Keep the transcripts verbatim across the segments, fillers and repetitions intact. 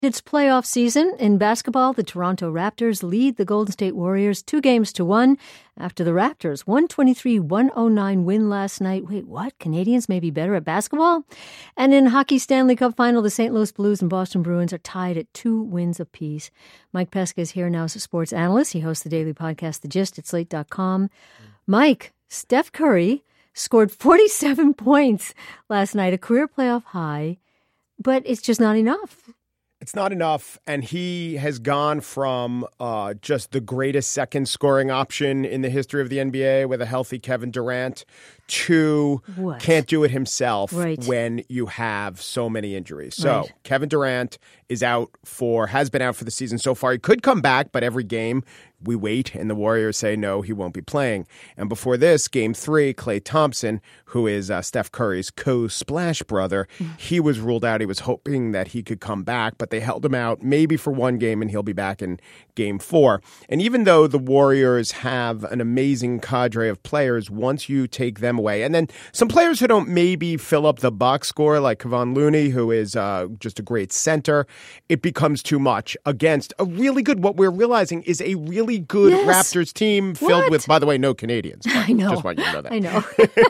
It's playoff season. In basketball, the Toronto Raptors lead the Golden State Warriors two games to one after the Raptors' one twenty-three one oh nine win last night. Wait, what? Canadians may be better at basketball? And in hockey Stanley Cup final, the Saint Louis Blues and Boston Bruins are tied at two wins apiece. Mike Pesca is here now as a sports analyst. He hosts the daily podcast, The Gist, at slate dot com. Mike, Steph Curry scored forty-seven points last night, a career playoff high, but it's just not enough. It's not enough, and he has gone from uh, just the greatest second scoring option in the history of the N B A with a healthy Kevin Durant to what? Can't do it himself right. when you have so many injuries. So right. Kevin Durant is out for, has been out for the season so far. He could come back, but every game we wait, and the Warriors say, no, he won't be playing. And before this, game three, Klay Thompson, who is uh, Steph Curry's co-splash brother, mm-hmm. he was ruled out. He was hoping that he could come back, but they held him out maybe for one game, and he'll be back in game four. And even though the Warriors have an amazing cadre of players, once you take them away, and then some players who don't maybe fill up the box score, like Kevon Looney, who is uh, just a great center, it becomes too much against a really good, what we're realizing is a really good yes. Raptors team filled what? with, by the way, no Canadians. I know. Just want you to know that. I know.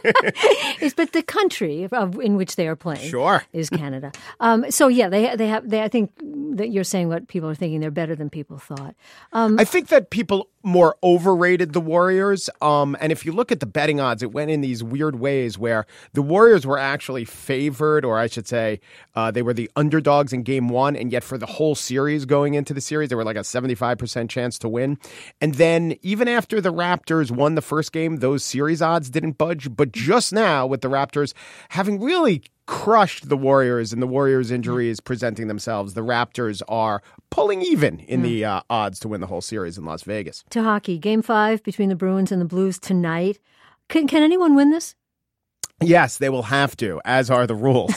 It's, but the country of, in which they are playing sure. is Canada. Um, so, yeah, they they have. They, I think that you're saying what people are thinking. They're better than people thought. Um, I think that people more overrated the Warriors. Um, and if you look at the betting odds, it went in these weird ways where the Warriors were actually favored, or I should say uh, they were the underdogs in game one. And yet for the whole series going into the series, they were like a seventy-five percent chance to win. And then even after the Raptors won the first game, those series odds didn't budge. But just now with the Raptors having really crushed the Warriors and the Warriors' injuries presenting themselves, the Raptors are pulling even in mm. the uh, odds to win the whole series in Las Vegas. To hockey, game five between the Bruins and the Blues tonight. Can, can anyone win this? Yes, they will have to, as are the rules.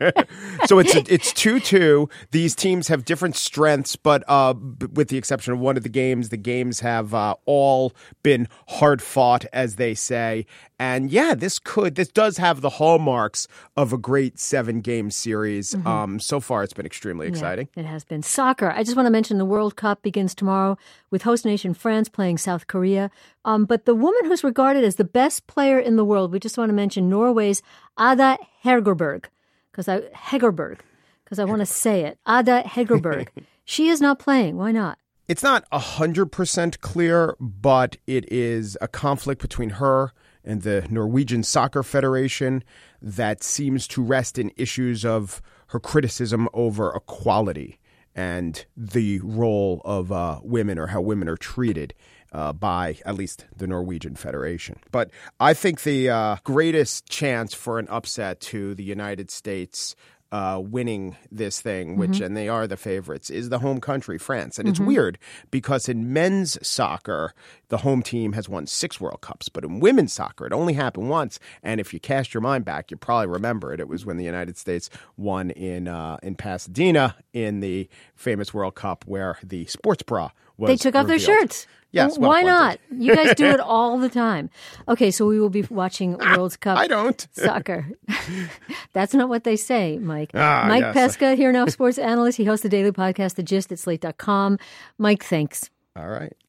So it's it's two two. These teams have different strengths, but uh, b- with the exception of one of the games, the games have uh, all been hard fought, as they say. And yeah, this could, this does have the hallmarks of a great seven game series. Mm-hmm. Um, so far, it's been extremely exciting. Yeah, it has been. Soccer. I just want to mention the World Cup begins tomorrow with host nation France playing South Korea. Um, but the woman who's regarded as the best player in the world, we just want to mention Norway's Ada Hegerberg, because I Hegerberg, because I want to say it. Ada Hegerberg. She is not playing. Why not? It's not one hundred percent clear, but it is a conflict between her and the Norwegian Soccer Federation that seems to rest in issues of her criticism over equality and the role of uh, women, or how women are treated uh, by at least the Norwegian Federation. But I think the uh, greatest chance for an upset to the United States Uh, winning this thing, which, mm-hmm. and they are the favorites, is the home country, France. And mm-hmm. it's weird because in men's soccer, the home team has won six World Cups. But in women's soccer, it only happened once. And if you cast your mind back, you probably remember it. It was when the United States won in uh, in Pasadena in the famous World Cup where the sports bra was They took off revealed. their shirts. Yes. Well, why not? You guys do it all the time. Okay, so we will be watching World Cup I don't. soccer. That's not what they say, Mike. Ah, Mike yes. Pesca, here now, sports analyst. He hosts the daily podcast, The Gist, at slate dot com. Mike, thanks. All right.